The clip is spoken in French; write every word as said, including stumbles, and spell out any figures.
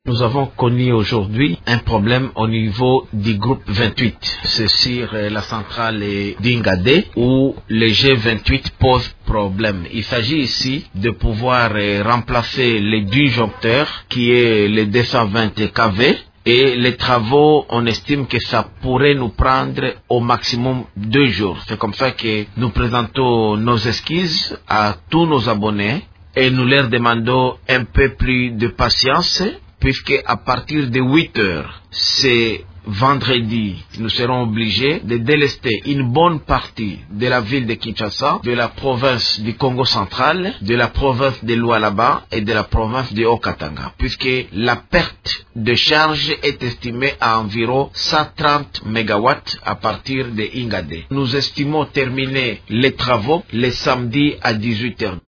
Nous avons connu aujourd'hui un problème au niveau du groupe vingt-huit. C'est sur la centrale d'Ingade où le G vingt-huit pose problème. Il s'agit ici de pouvoir remplacer le disjoncteur qui est le deux cent vingt K V. Et les travaux, on estime que ça pourrait nous prendre au maximum deux jours. C'est comme ça que nous présentons nos esquisses à tous nos abonnés et nous leur demandons un peu plus de patience, puisque à partir de huit heures, c'est vendredi, nous serons obligés de délester une bonne partie de la ville de Kinshasa, de la province du Congo central, de la province de Lualaba et de la province de Haut-Katanga, puisque la perte de charge est estimée à environ cent trente mégawatts à partir de Ingade. Nous estimons terminer les travaux le samedi à dix-huit heures.